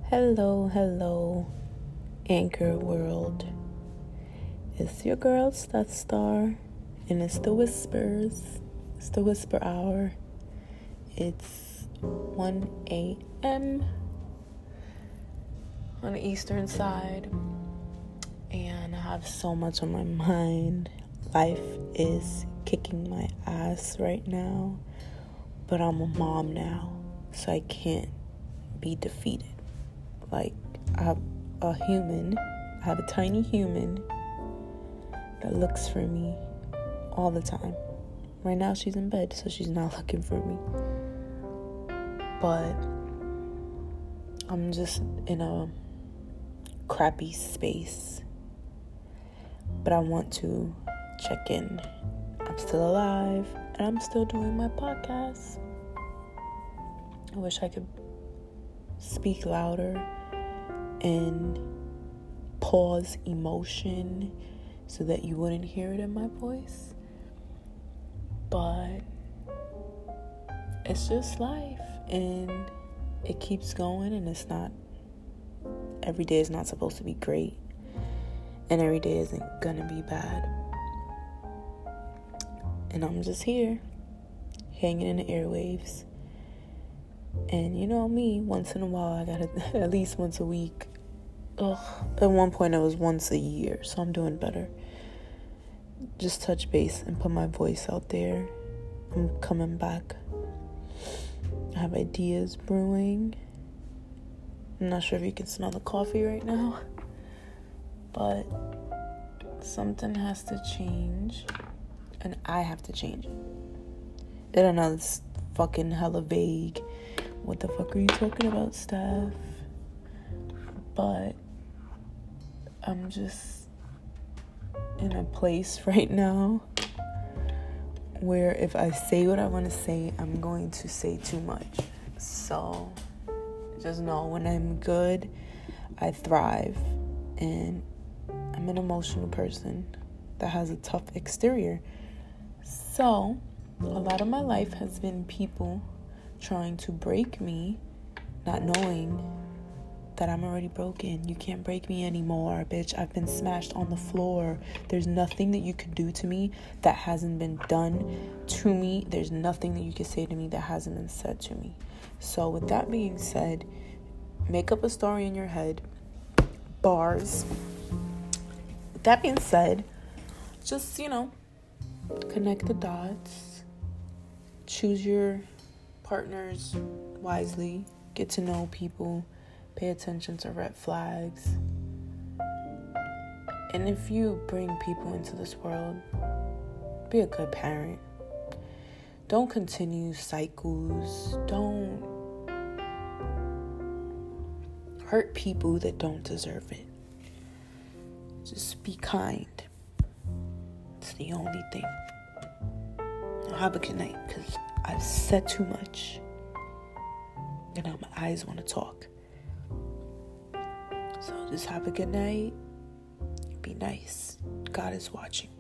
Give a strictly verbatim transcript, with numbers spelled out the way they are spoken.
Hello, hello, Anchor World. It's your girl, Stat Star, and it's the Whispers. It's the Whisper Hour. It's one a.m. on the eastern side, and I have so much on my mind. Life is kicking my ass right now, but I'm a mom now, so I can't be defeated. Like, I have a human, I have a tiny human that looks for me all the time. Right now she's in bed, so she's not looking for me. But I'm just in a crappy space. But I want to check in. I'm still alive, and I'm still doing my podcast. I wish I could speak louder and pause emotion so that you wouldn't hear it in my voice. But it's just life, and it keeps going, and it's not, every day is not supposed to be great, and every day isn't gonna be bad. And I'm just here, hanging in the airwaves. And you know me, once in a while, I gotta, at least once a week. Ugh, at one point it was once a year, so I'm doing better. Just touch base and put my voice out there. I'm coming back. I have ideas brewing. I'm not sure if you can smell the coffee right now, but something has to change, and I have to change it. I know it's fucking hella vague. What the fuck are you talking about, Steph? But I'm just in a place right now where if I say what I want to say, I'm going to say too much. So just know, when I'm good, I thrive. And I'm an emotional person that has a tough exterior. So a lot of my life has been people trying to break me, not knowing that I'm already broken. You can't break me anymore, bitch. I've been smashed on the floor. There's nothing that you could do to me that hasn't been done to me. There's nothing that you could say to me that hasn't been said to me. So with that being said, make up a story in your head. Bars. With that being said, just, you know, connect the dots. Choose your partners wisely. Get to know people. Pay attention to red flags. And if you bring people into this world, be a good parent. Don't continue cycles. Don't hurt people that don't deserve it. Just be kind. It's the only thing. Have a good night, because I've said too much. And now my eyes want to talk. So just have a good night. Be nice. God is watching.